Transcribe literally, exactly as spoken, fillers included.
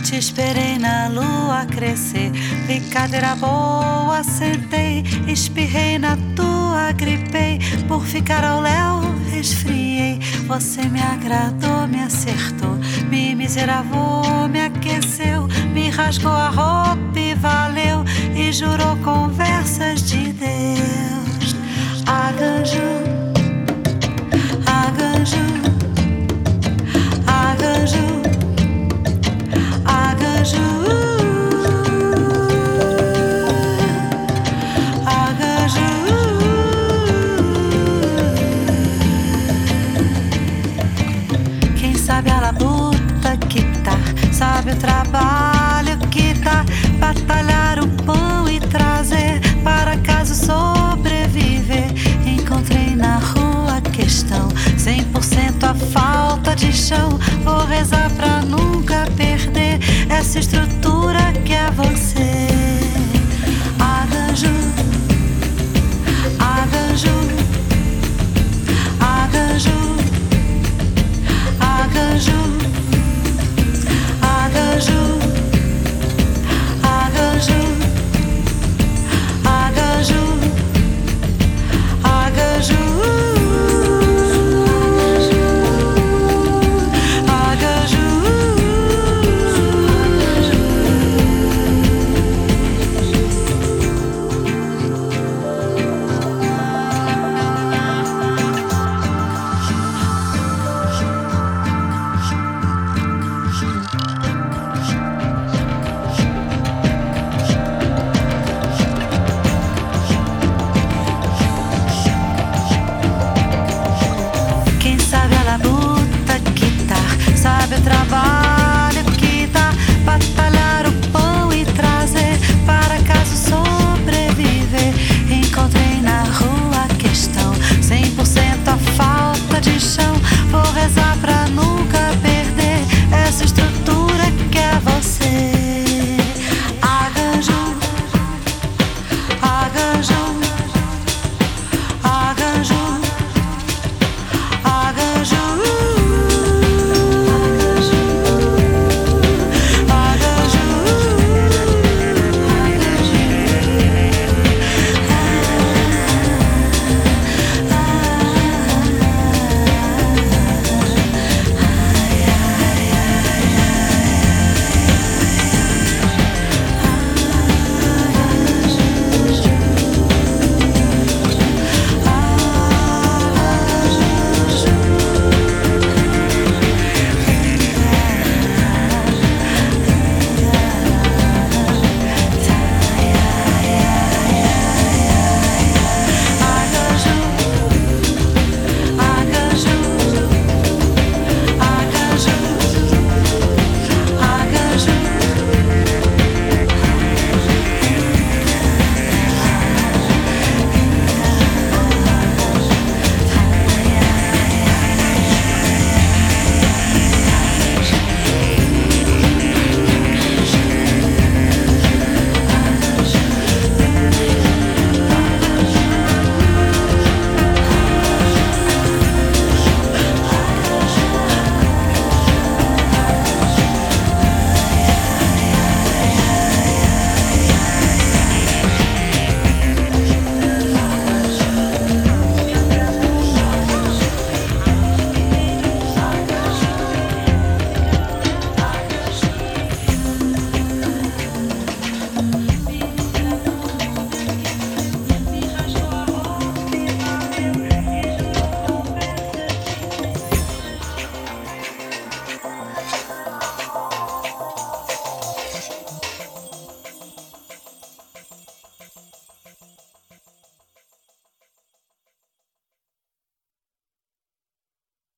Te esperei na lua crescer, vi cadeira boa, sentei, espirrei na tua, gripei, por ficar ao léu, resfriei. Você me agradou, me acertou, me miseravou, me aqueceu, me rasgou a roupa e valeu, e jurou conversas de Deus. Arranjo, arranjo, arranjo, arranjo, arranjo. Quem sabe a labuta que tá, sabe o trabalho que tá, batalhar o pão e trazer para casa sobreviver. Encontrei na rua a questão, cem por cento a falta de chão. Vou rezar pra nunca perder essa estrutura